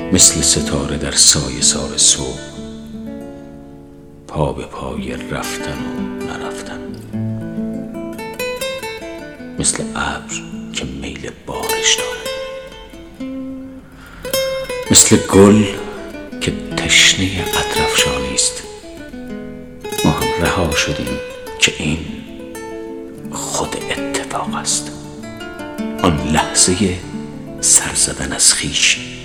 مثل ستاره در سایه سار صبح، پا به پای رفتن و نرفتن، مثل ابر که میل بارش دارد، مثل گل که تشنه عطرافشانی است. ما هم رها شدیم که این خود اتفاق است، آن لحظه سر زدن از خویش.